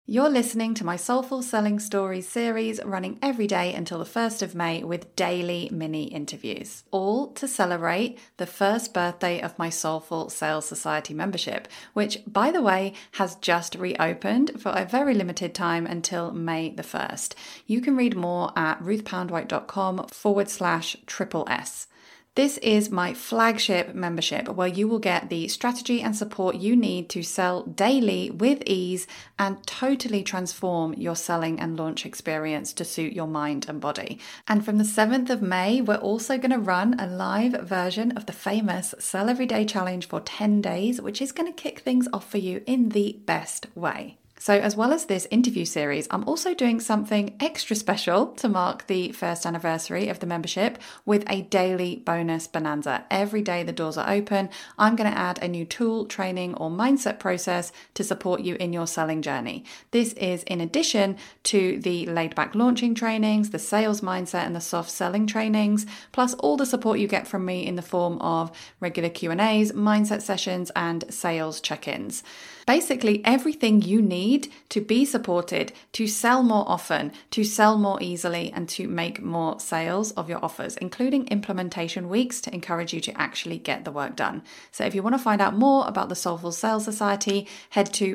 You're listening to my Soulful Selling Stories series running every day until the 1st of May with daily mini interviews, all to celebrate the first birthday of my Soulful Sales Society membership, which, by the way, has just reopened for a very limited time until May the 1st. You can read more at ruthpoundwhite.com/triple S. This is my flagship membership where you will get the strategy and support you need to sell daily with ease and totally transform your selling and launch experience to suit your mind and body. And from the 7th of May, we're also going to run a live version of the famous Sell Every Day Challenge for 10 days, which is going to kick things off for you in the best way. So as well as this interview series, I'm also doing something extra special to mark the first anniversary of the membership with a daily bonus bonanza. Every day the doors are open, I'm going to add a new tool, training, or mindset process to support you in your selling journey. This is in addition to the laid back launching trainings, the sales mindset, and the soft selling trainings, plus all the support you get from me in the form of regular Q&As, mindset sessions, and sales check-ins. Basically, everything you need to be supported, to sell more often, to sell more easily, and to make more sales of your offers, including implementation weeks to encourage you to actually get the work done. So if you want to find out more about the Soulful Sales Society, head to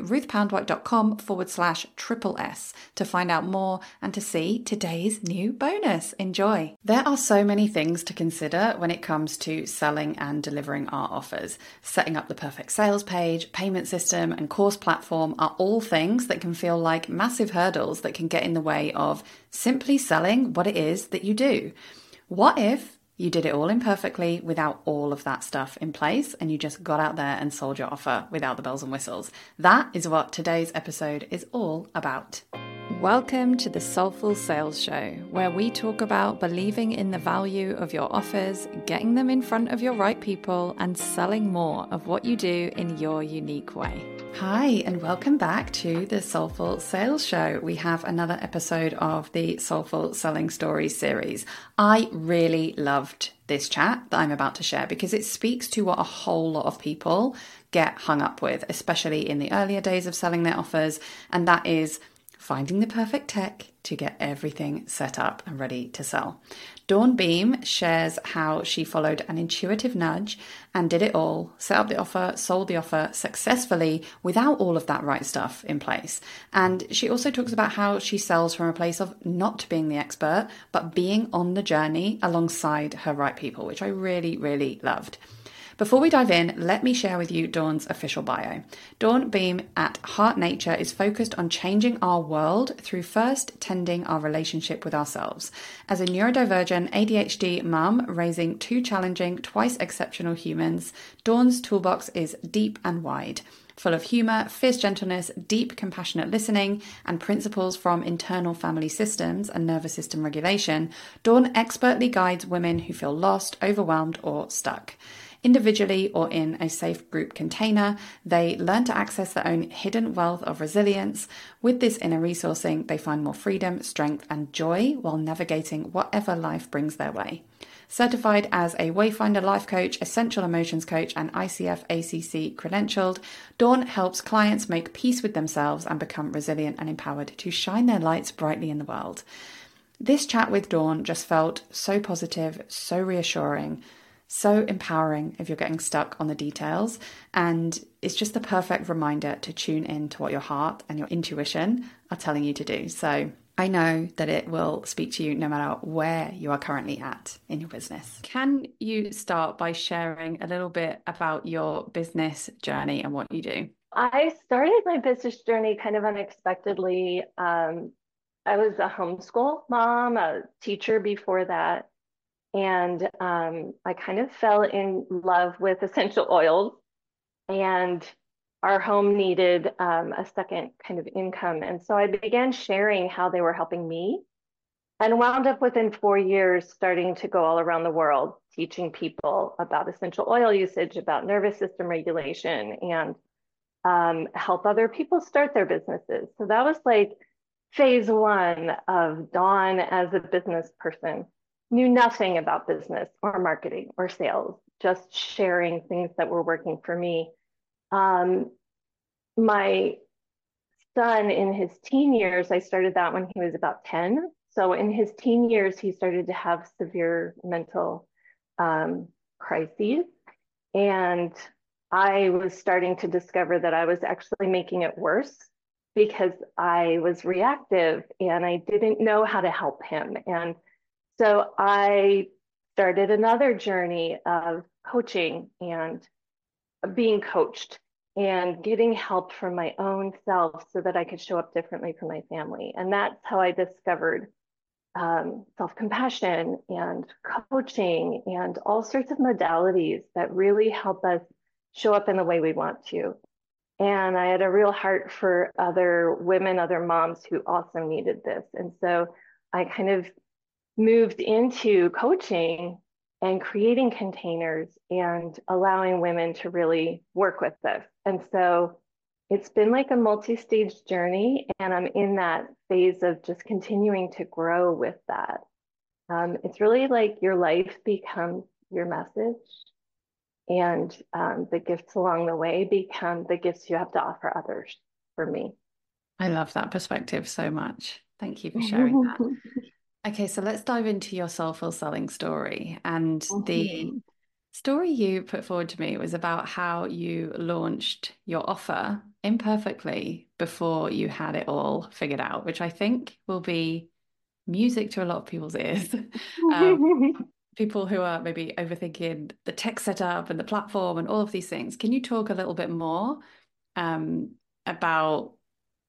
ruthpoundwhite.com/triple S to find out more and to see today's new bonus. Enjoy. There are so many things to consider when it comes to selling and delivering our offers. Setting up the perfect sales page, payment system, and course platform are all things that can feel like massive hurdles that can get in the way of simply selling what it is that you do. What if you did it all imperfectly without all of that stuff in place and you just got out there and sold your offer without the bells and whistles? That is what today's episode is all about. Welcome to the Soulful Sales Show, where we talk about believing in the value of your offers, getting them in front of your right people, and selling more of what you do in your unique way. Hi, and welcome back to the Soulful Sales Show. We have another episode of the Soulful Selling Stories series. I really loved this chat that I'm about to share because it speaks to what a whole lot of people get hung up with, especially in the earlier days of selling their offers, and that is finding the perfect tech to get everything set up and ready to sell. Dawn Beam shares how she followed an intuitive nudge and did it all, set up the offer, sold the offer successfully without all of that right stuff in place. And she also talks about how she sells from a place of not being the expert, but being on the journey alongside her right people, which I really, really loved. Before we dive in, let me share with you Dawn's official bio. Dawn Beam at Heart Nature is focused on changing our world through first tending our relationship with ourselves. As a neurodivergent ADHD mum raising two challenging, twice exceptional humans, Dawn's toolbox is deep and wide, full of humor, fierce gentleness, deep compassionate listening, and principles from internal family systems and nervous system regulation. Dawn expertly guides women who feel lost, overwhelmed, or stuck. Individually or in a safe group container, they learn to access their own hidden wealth of resilience. With this inner resourcing, they find more freedom, strength, and joy while navigating whatever life brings their way. Certified as a Wayfinder life coach, essential emotions coach, and ICF ACC credentialed, Dawn helps clients make peace with themselves and become resilient and empowered to shine their lights brightly in the world. This chat with Dawn just felt so positive, so reassuring, so empowering if you're getting stuck on the details, and it's just the perfect reminder to tune in to what your heart and your intuition are telling you to do. So I know that it will speak to you no matter where you are currently at in your business. Can you start by sharing a little bit about your business journey and what you do? I started my business journey kind of unexpectedly. I was a homeschool mom, a teacher before that. And I kind of fell in love with essential oils, and our home needed a second kind of income. And so I began sharing how they were helping me and wound up within 4 years starting to go all around the world, teaching people about essential oil usage, about nervous system regulation, and help other people start their businesses. So that was like phase one of Dawn as a business person. Knew nothing about business or marketing or sales, just sharing things that were working for me. My son in his teen years, I started that when he was about 10. So in his teen years, he started to have severe mental crises. And I was starting to discover that I was actually making it worse because I was reactive and I didn't know how to help him. And so I started another journey of coaching and being coached and getting help from my own self so that I could show up differently for my family. And that's how I discovered self-compassion and coaching and all sorts of modalities that really help us show up in the way we want to. And I had a real heart for other women, other moms who also needed this. And so I kind of moved into coaching and creating containers and allowing women to really work with this. And so it's been like a multi-stage journey, and I'm in that phase of just continuing to grow with that. It's really like your life becomes your message, and the gifts along the way become the gifts you have to offer others, for me. I love that perspective so much. Thank you for sharing that. Okay, so let's dive into your soulful selling story. And the story you put forward to me was about how you launched your offer imperfectly before you had it all figured out, which I think will be music to a lot of people's ears. People who are maybe overthinking the tech setup and the platform and all of these things. Can you talk a little bit more about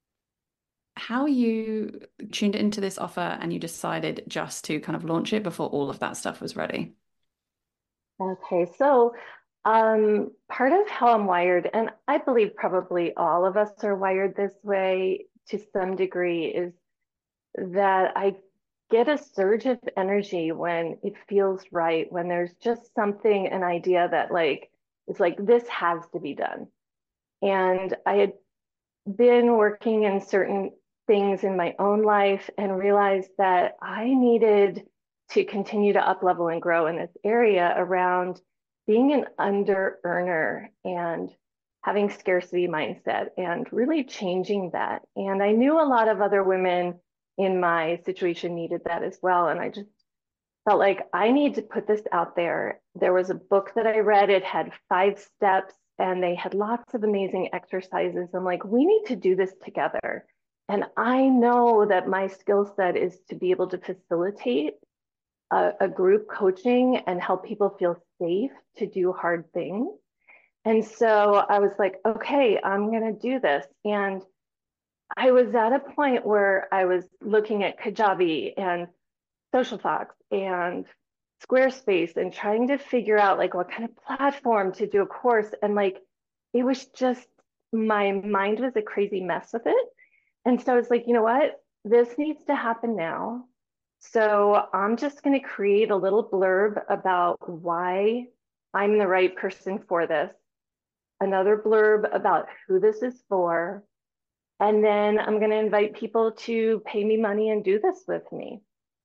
how you tuned into this offer and you decided just to kind of launch it before all of that stuff was ready? Okay, so part of how I'm wired, and I believe probably all of us are wired this way to some degree, is that I get a surge of energy when it feels right, when there's just something, an idea that like, it's like, this has to be done. And I had been working in certain things in my own life and realized that I needed to continue to up level and grow in this area around being an under earner and having scarcity mindset and really changing that. And I knew a lot of other women in my situation needed that as well. And I just felt like I need to put this out there. There was a book that I read, it had 5 steps and they had lots of amazing exercises. I'm like, we need to do this together. And I know that my skill set is to be able to facilitate a group coaching and help people feel safe to do hard things. And so I was like, okay, I'm going to do this. And I was at a point where I was looking at Kajabi and Social Fox and Squarespace and trying to figure out like what kind of platform to do a course. And like, it was just, my mind was a crazy mess with it. And so I was like, you know what? This needs to happen now. So I'm just going to create a little blurb about why I'm the right person for this, another blurb about who this is for, and then I'm going to invite people to pay me money and do this with me.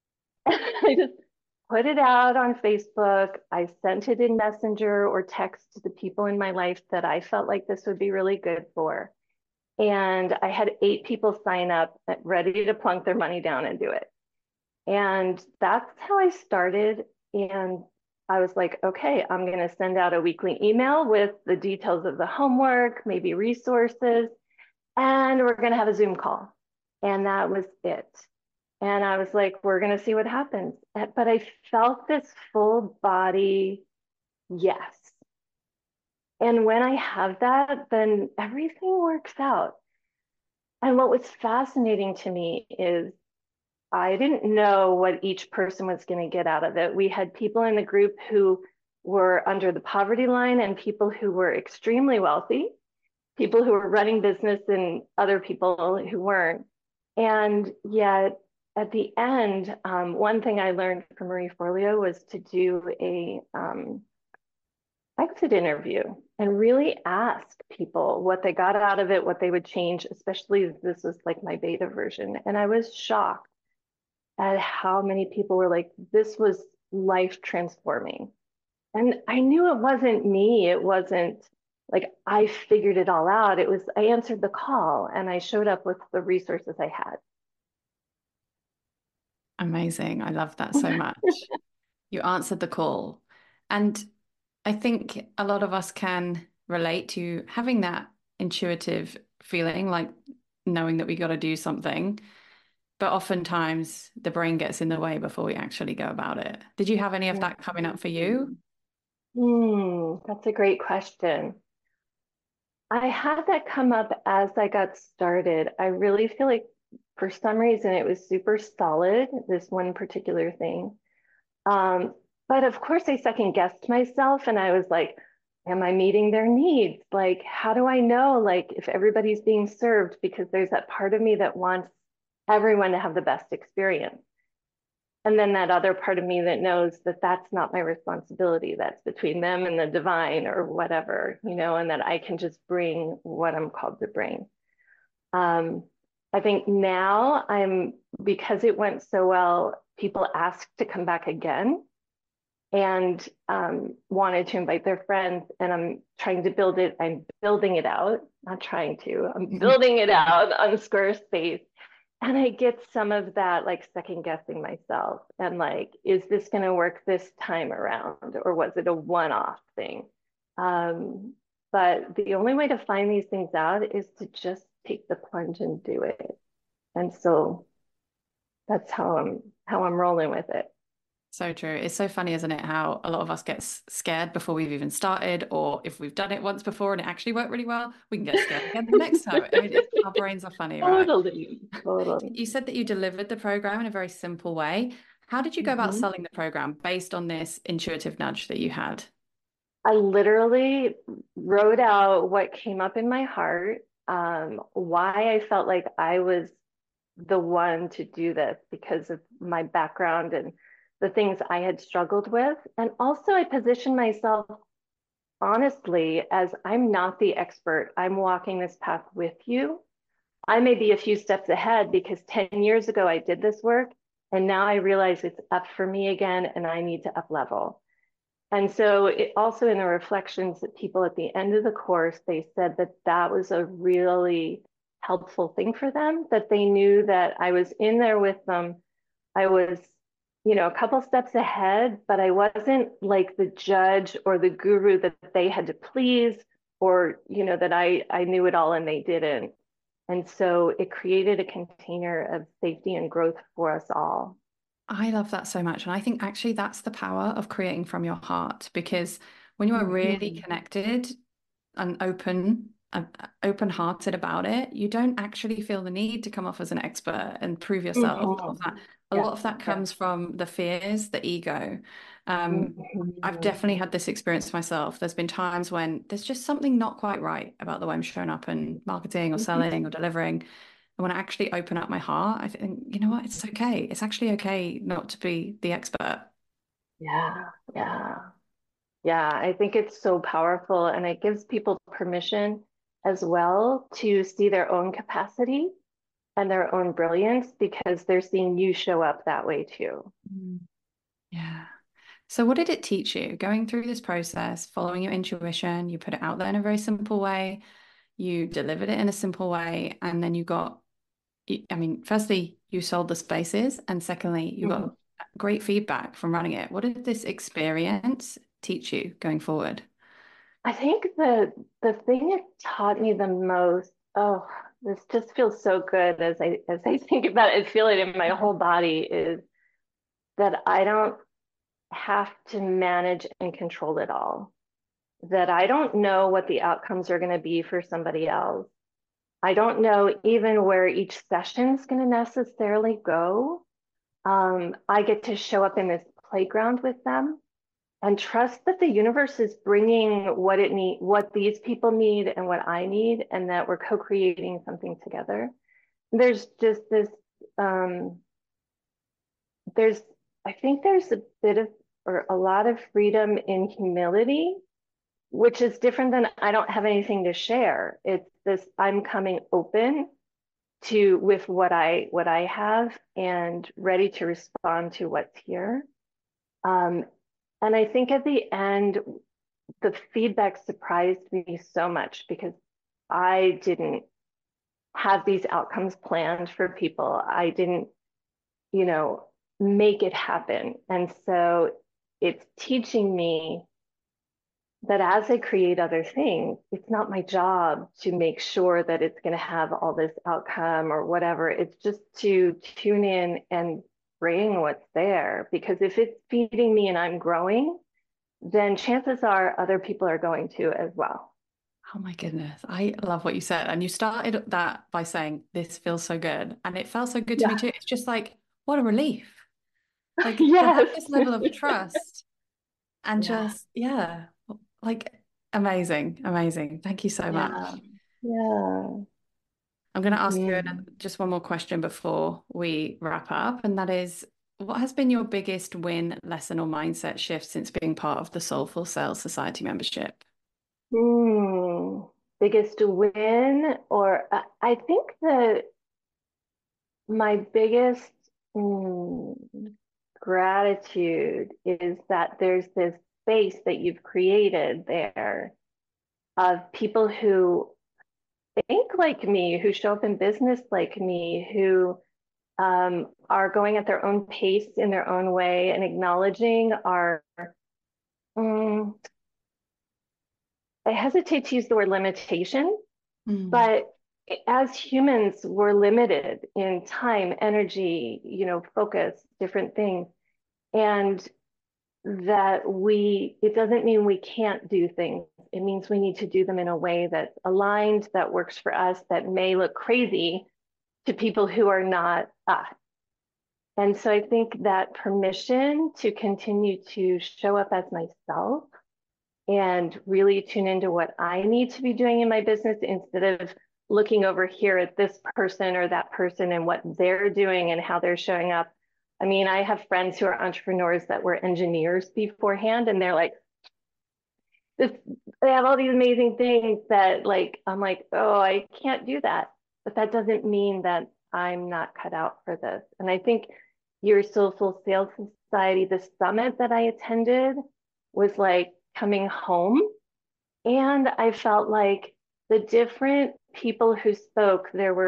I just put it out on Facebook. I sent it in Messenger or text to the people in my life that I felt like this would be really good for. And I had 8 people sign up ready to plunk their money down and do it. And that's how I started. And I was like, okay, I'm going to send out a weekly email with the details of the homework, maybe resources, and we're going to have a Zoom call. And that was it. And I was like, we're going to see what happens. But I felt this full body yes. And when I have that, then everything works out. And what was fascinating to me is I didn't know what each person was going to get out of it. We had people in the group who were under the poverty line and people who were extremely wealthy, people who were running business and other people who weren't. And yet at the end, one thing I learned from Marie Forleo was to do a exit interview and really ask people what they got out of it, what they would change, especially if this was like my beta version. And I was shocked at how many people were like, this was life transforming. And I knew it wasn't me. It wasn't like I figured it all out. It was, I answered the call and I showed up with the resources I Amazing. I love that so had. much. You answered the call. And I think a lot of us can relate to having that intuitive feeling, like knowing that we got to do something. But oftentimes the brain gets in the way before we actually go about it. Did you have any of that coming up for you? That's a great question. I had that come up as I got started. I really feel like for some reason it was super solid, this one particular thing. Um, but of course, I second guessed myself and I was like, am I meeting their needs? Like, how do I know, like, if everybody's being served? Because there's that part of me that wants everyone to have the best experience. And then that other part of me that knows that that's not my responsibility. That's between them and the divine or whatever, and that I can just bring what I'm called to bring. Um, I think now because it went so well, people asked to come back again and wanted to invite their friends. And I'm trying to build it. I'm building it out, not trying to, I'm building it out on Squarespace. And I get some of that like second guessing myself and like, is this going to work this time around or was it a one-off thing? Um, but the only way to find these things out is to just take the plunge and do it. And so that's how I'm rolling with it. So true. It's so funny, isn't it? How a lot of us get scared before we've even started, or if we've done it once before and it actually worked really well, we can get scared again the next time. I mean, our brains are funny, right? Totally, totally. You said that you delivered the program in a very simple way. How did you go about Mhm. selling the program based on this intuitive nudge that you had? I literally wrote out what came up in my heart, why I felt like I was the one to do this because of my background and the things I had struggled with. And also, I positioned myself honestly as I'm not the expert. I'm walking this path with you. I may be a few steps ahead because 10 years ago I did this work. And now I realize it's up for me again and I need to up level. And so it also in the reflections that people at the end of the course, they said that that was a really helpful thing for them, that they knew that I was in there with them. I was, a couple steps ahead, but I wasn't like the judge or the guru that they had to please or, that I knew it all and they didn't. And so it created a container of safety and growth for us all. I love that so much. And I think actually that's the power of creating from your heart because when you are really Mhm. connected and open-hearted about it, you don't actually feel the need to come off as an expert and prove yourself. Mhm. A Yeah, lot of that yeah. comes from the fears, the ego. I've Mhm. definitely had this experience myself. There's been times when there's just something not quite right about the way I'm showing up in marketing or Mhm. selling or delivering. And when I actually open up my heart, I think, you know what? It's okay. It's actually okay not to be the expert. Yeah, yeah, yeah. I think it's so powerful and it gives people permission as well to see their own capacity and their own brilliance because they're seeing you show up that way too. Mm. Yeah. So, what did it teach you going through this process, following your intuition? You put it out there in a very simple way, you delivered it in a simple way, and then you got, I mean, firstly, you sold the spaces, and secondly, you Mhm. got great feedback from running it. What did this experience teach you going forward? I think the thing it taught me the most, oh, this just feels so good as I think about it, I feel it in my whole body, is that I don't have to manage and control it all. That I don't know what the outcomes are going to be for somebody else. I don't know even where each session is going to necessarily go. I get to show up in this playground with them and trust that the universe is bringing what these people need and what I need, and that we're co-creating something together. There's just this, um, there's, I think there's a bit of, or a lot of freedom in humility, which is different than I don't have anything to share. It's this, I'm coming open to with what I have and ready to respond to what's here. Um, and I think at the end, the feedback surprised me so much because I didn't have these outcomes planned for people. I didn't, you know, make it happen. And so it's teaching me that as I create other things, it's not my job to make sure that it's going to have all this outcome or whatever. It's just to tune in and bring what's there. Because if it's feeding me and I'm growing, then chances are other people are going to as well. Oh my goodness. I love what you said. And you started that by saying, this feels so good. And it felt so good to me Yeah. too. It's just like, what a relief. Like to have Yes. this level of trust and Yeah. just, yeah, like amazing, amazing. Thank you so much. Yeah. Yeah. I'm going to ask you Mhm. just one more question before we wrap up. And that is, what has been your biggest win, lesson, or mindset shift since being part of the Soulful Sales Society membership? Hmm. Biggest win, or I think that my biggest mm, gratitude is that there's this space that you've created there of people who think like me, who show up in business like me, who are going at their own pace in their own way and acknowledging our, mm, I hesitate to use the word limitation, Mm, but as humans, we're limited in time, energy, focus, different things. And that it doesn't mean we can't do things. It means we need to do them in a way that's aligned, that works for us, that may look crazy to people who are not us. And so I think that permission to continue to show up as myself and really tune into what I need to be doing in my business instead of looking over here at this person or that person and what they're doing and how they're showing up. I mean, I have friends who are entrepreneurs that were engineers beforehand, and they're like, this, they have all these amazing things that like, I'm like, oh, I can't do that. But that doesn't mean that I'm not cut out for this. And I think your Soulful Sales Society, the summit that I attended was like coming home. And I felt like the different people who spoke,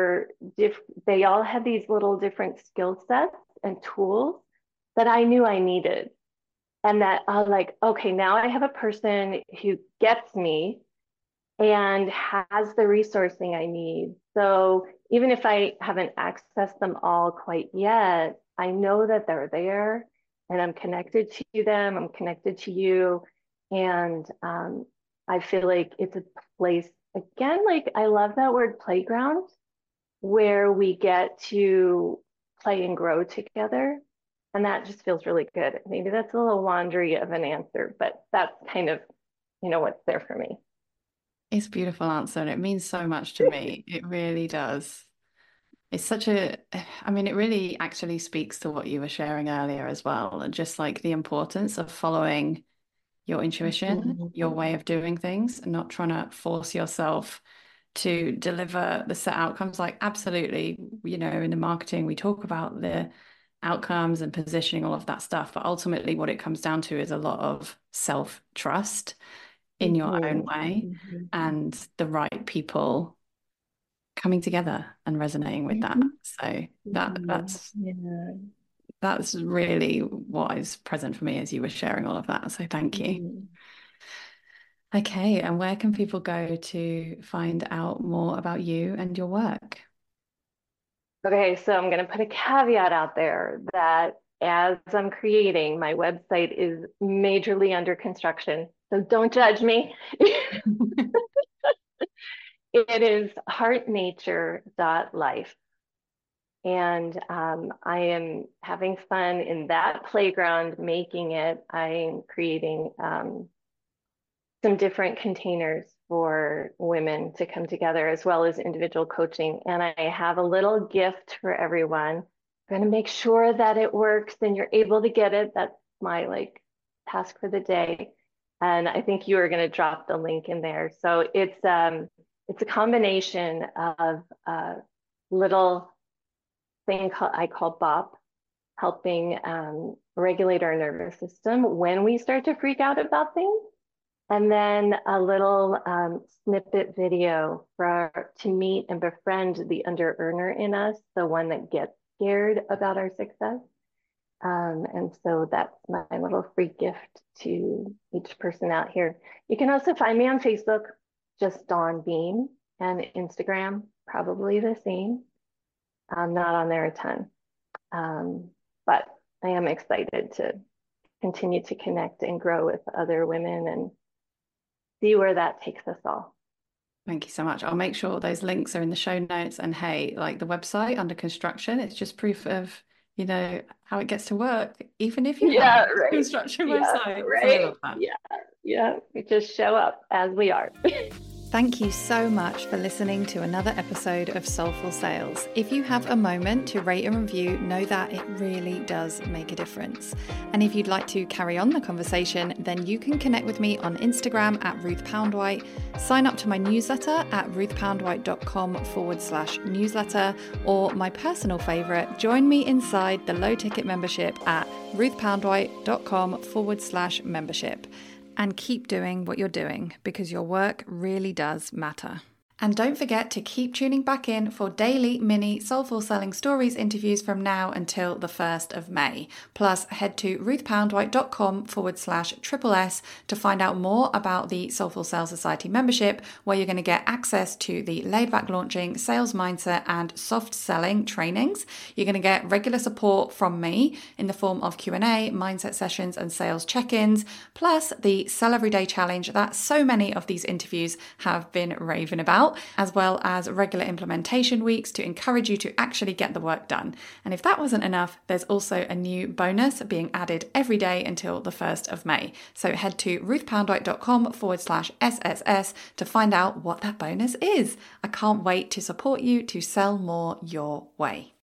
they all had these little different skill sets and tools that I knew I needed. And that I was like, okay, now I have a person who gets me and has the resourcing I need. So even if I haven't accessed them all quite yet, I know that they're there and I'm connected to them. I'm connected to you. And I feel like it's a place, again, like I love that word playground, where we get to play and grow together. And that just feels really good. Maybe that's a little laundry of an answer, but that's kind of, what's there for me. it's a beautiful answer and it means so much to me. It really does. It's such a, I mean, it really actually speaks to what you were sharing earlier as well, and just like the importance of following your intuition, your Mhm. way of doing things, and not trying to force yourself to deliver the set outcomes. Like, absolutely, in the marketing, we talk about the outcomes and positioning, all of that stuff. But ultimately, what it comes down to is a lot of self-trust in your own Mhm. way Mhm. and the right people coming together and resonating with that. Mhm. So that Mhm. that's Yeah. that's really what is present for me as you were sharing all of that. So thank you. Mhm. Okay, and where can people go to find out more about you and your work? Okay, so I'm going to put a caveat out there that as I'm creating, my website is majorly under construction. So don't judge me. It is heartnature.life. And I am having fun in that playground making it. I'm creating some different containers for women to come together as well as individual coaching. And I have a little gift for everyone. I'm going to make sure that it works and you're able to get it. That's my task for the day. And I think you are going to drop the link in there. So it's a combination of a little thing I call BOP, helping regulate our nervous system when we start to freak out about things, And then a little snippet video to meet and befriend the under earner in us, the one that gets scared about our success. And so that's my little free gift to each person out here. You can also find me on Facebook, just Dawn Bean, and Instagram, probably the same. I'm not on there a ton, but I am excited to continue to connect and grow with other women and see where that takes us all. Thank you so much. I'll make sure those links are in the show notes. And hey, like the website under construction, it's just proof of, how it gets to work, even if you have a construction website. Right. So I love that. Yeah. We just show up as we are. Thank you so much for listening to another episode of Soulful Sales. If you have a moment to rate and review, know that it really does make a difference. And if you'd like to carry on the conversation, then you can connect with me on Instagram at Ruth Poundwhite, sign up to my newsletter at ruthpoundwhite.com/newsletter, or my personal favorite, join me inside the low ticket membership at ruthpoundwhite.com/membership. And keep doing what you're doing, because your work really does matter. And don't forget to keep tuning back in for daily mini Soulful Selling Stories interviews from now until the 1st of May. Plus, head to ruthpoundwhite.com/SSS to find out more about the Soulful Sales Society membership, where you're going to get access to the laid back launching, sales mindset, and soft selling trainings. You're going to get regular support from me in the form of Q&A, mindset sessions, and sales check-ins, plus the Sell Everyday Challenge that so many of these interviews have been raving about, as well as regular implementation weeks to encourage you to actually get the work done. And if that wasn't enough, there's also a new bonus being added every day until the 1st of May. So head to ruthpoundwhite.com/SSS to find out what that bonus is. I can't wait to support you to sell more your way.